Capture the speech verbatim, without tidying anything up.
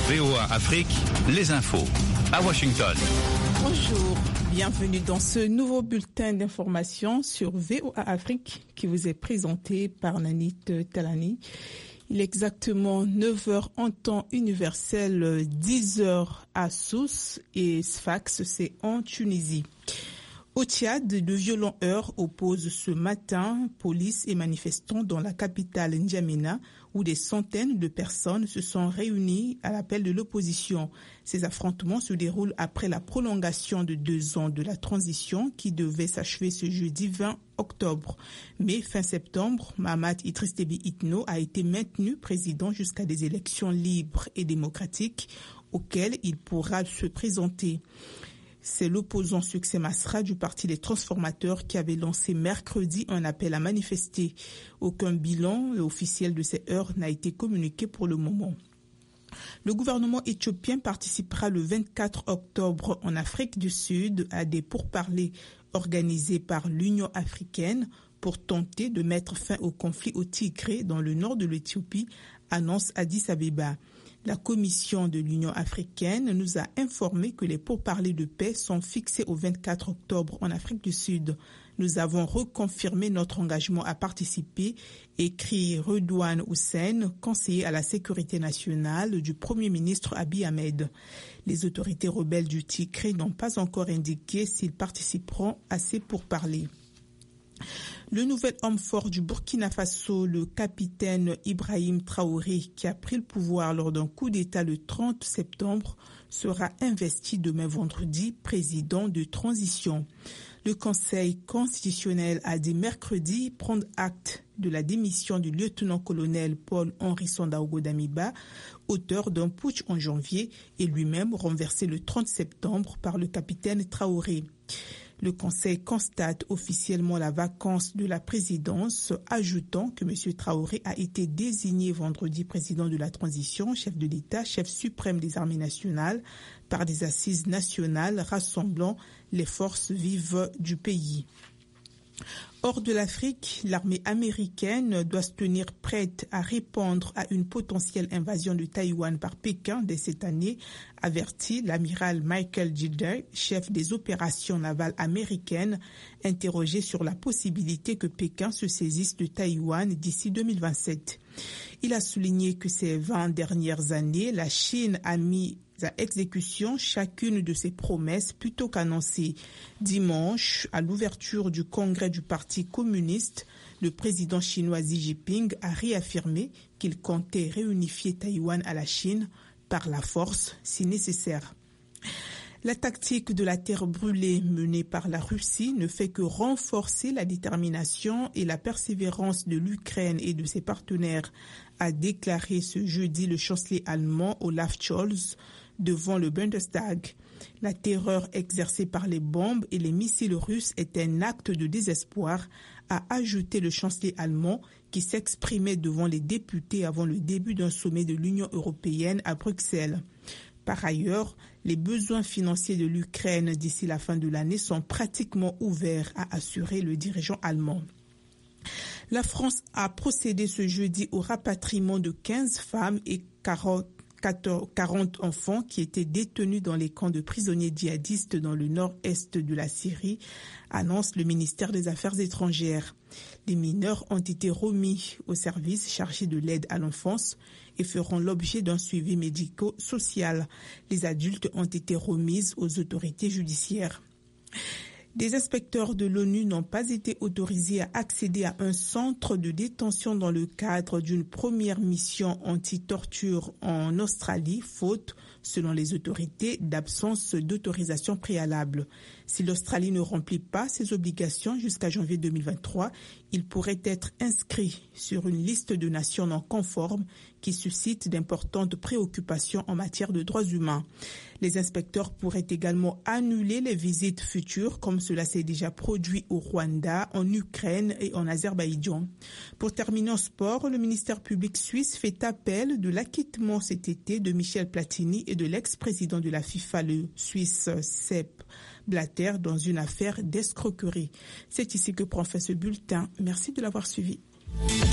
V O A Afrique, les infos à Washington. Bonjour, bienvenue dans ce nouveau bulletin d'information sur V O A Afrique qui vous est présenté par Nanit Talani. Il est exactement neuf heures en temps universel, dix heures à Sousse et Sfax, c'est en Tunisie. Au Tchad, de violentes heurts opposent ce matin police et manifestants dans la capitale N'Djamena, où des centaines de personnes se sont réunies à l'appel de l'opposition. Ces affrontements se déroulent après la prolongation de deux ans de la transition qui devait s'achever ce jeudi vingt octobre. Mais fin septembre, Mahamat Idriss Déby Itno a été maintenu président jusqu'à des élections libres et démocratiques auxquelles il pourra se présenter. C'est l'opposant Succès Masra du Parti des Transformateurs qui avait lancé mercredi un appel à manifester. Aucun bilan officiel de ces heures n'a été communiqué pour le moment. Le gouvernement éthiopien participera le vingt-quatre octobre en Afrique du Sud à des pourparlers organisés par l'Union africaine pour tenter de mettre fin au conflit au Tigré dans le nord de l'Éthiopie, annonce Addis Abeba. La Commission de l'Union africaine nous a informé que les pourparlers de paix sont fixés au vingt-quatre octobre en Afrique du Sud. Nous avons reconfirmé notre engagement à participer, écrit Redouane Hussein, conseiller à la sécurité nationale du Premier ministre Abiy Ahmed. Les autorités rebelles du Tigré n'ont pas encore indiqué s'ils participeront à ces pourparlers. Le nouvel homme fort du Burkina Faso, le capitaine Ibrahim Traoré, qui a pris le pouvoir lors d'un coup d'État le trente septembre, sera investi demain vendredi président de transition. Le Conseil constitutionnel a dit mercredi prendre acte de la démission du lieutenant-colonel Paul-Henri Sandaogo Damiba, auteur d'un putsch en janvier et lui-même renversé le trente septembre par le capitaine Traoré. Le Conseil constate officiellement la vacance de la présidence, ajoutant que M. Traoré a été désigné vendredi président de la transition, chef de l'État, chef suprême des armées nationales, par des assises nationales rassemblant les forces vives du pays. Hors de l'Afrique, l'armée américaine doit se tenir prête à répondre à une potentielle invasion de Taïwan par Pékin dès cette année, avertit l'amiral Michael Gilder, chef des opérations navales américaines, interrogé sur la possibilité que Pékin se saisisse de Taïwan d'ici deux mille vingt-sept. Il a souligné que ces vingt dernières années, la Chine a mis à exécution chacune de ses promesses plutôt qu'annoncées. Dimanche, à l'ouverture du congrès du Parti communiste, le président chinois Xi Jinping a réaffirmé qu'il comptait réunifier Taïwan à la Chine par la force si nécessaire. La tactique de la terre brûlée menée par la Russie ne fait que renforcer la détermination et la persévérance de l'Ukraine et de ses partenaires, a déclaré ce jeudi le chancelier allemand Olaf Scholz devant le Bundestag. La terreur exercée par les bombes et les missiles russes est un acte de désespoir, a ajouté le chancelier allemand qui s'exprimait devant les députés avant le début d'un sommet de l'Union européenne à Bruxelles. Par ailleurs, les besoins financiers de l'Ukraine d'ici la fin de l'année sont pratiquement ouverts, a assuré le dirigeant allemand. La France a procédé ce jeudi au rapatriement de quinze femmes et quarante enfants qui étaient détenus dans les camps de prisonniers djihadistes dans le nord-est de la Syrie, annonce le ministère des Affaires étrangères. Les mineurs ont été remis au service chargé de l'aide à l'enfance et feront l'objet d'un suivi médico-social. Les adultes ont été remis aux autorités judiciaires. Des inspecteurs de l'ONU n'ont pas été autorisés à accéder à un centre de détention dans le cadre d'une première mission anti-torture en Australie, faute, selon les autorités, d'absence d'autorisation préalable. Si l'Australie ne remplit pas ses obligations jusqu'à janvier deux mille vingt-trois, il pourrait être inscrit sur une liste de nations non conformes qui suscite d'importantes préoccupations en matière de droits humains. Les inspecteurs pourraient également annuler les visites futures, comme cela s'est déjà produit au Rwanda, en Ukraine et en Azerbaïdjan. Pour terminer en sport, le ministère public suisse fait appel de l'acquittement cet été de Michel Platini et de l'ex-président de la FIFA, le Suisse Sepp Blatter, dans une affaire d'escroquerie. C'est ici que prend fin ce bulletin. Merci de l'avoir suivi.